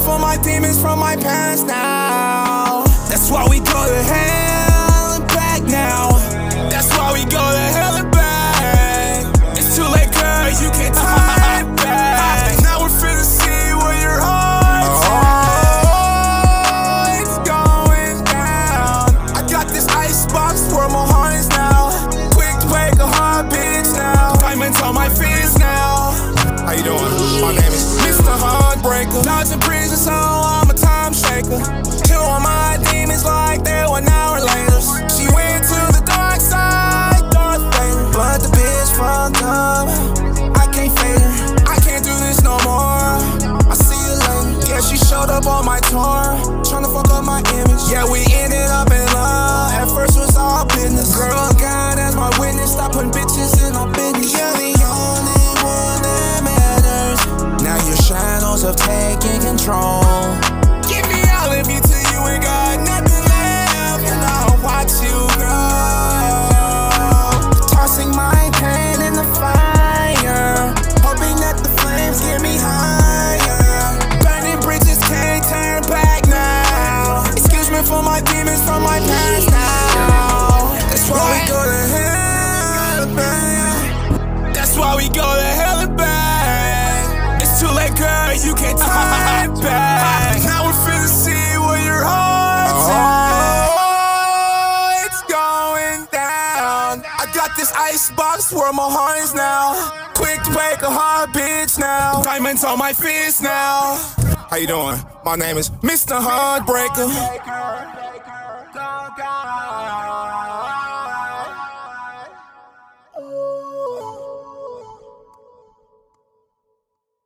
for my demons from my past now. That's why we go to hell and back now. That's why we go to hell and back. It's too late, girl, you can't turn back. Now we're finna see where your heart's at. It's going down. I got this icebox where my heart is now. Quick to break a heart, bitch, now. Diamonds on my fist now. How you doing? My name is Mr. Heartbreaker. Dodging prison, so I'm a time shaker. Kill all my demons like they were now or later. She went to the dark side, Darth Vader. But the bitch fucked up, I can't fade her. I can't do this no more, I see you later. Yeah, she showed up on my tour, tryna fuck up my image. Yeah, we ended up in love, at first was all business. Girl, God as my witness, stop putting bitches in our business. You're the only one that matters. Now your shadows have taken control. Give me all of you till you ain't got nothing left, and I'll watch you grow. Tossing my pain in the fire, hoping that the flames get me higher. Burning bridges, can't turn back now. Excuse me for my demons from my past now. That's why we go to hell and back. That's why we go to hell and back. It's too late, girl, you can't turn back. Now we're finna see where your heart's at. It's going down. I got this icebox where my heart is now. Quick to break a heart, bitch, now. Diamonds on my fist now. How you doing? My name is Mr. Heartbreaker.